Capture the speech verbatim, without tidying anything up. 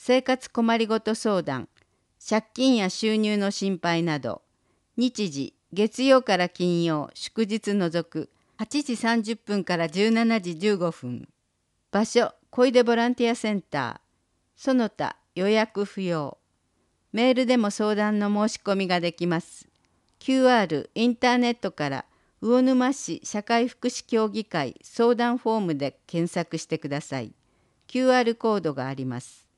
生活困りごと相談、借金や収入の心配など、日時、月曜から金曜、祝日除く、はちじさんじゅっぷんからじゅうしちじじゅうごふん。場所、小出ボランティアセンター。その他、予約不要。メールでも相談の申し込みができます。キューアール、インターネットから魚沼市社会福祉協議会相談フォームで検索してください。キューアール コードがあります。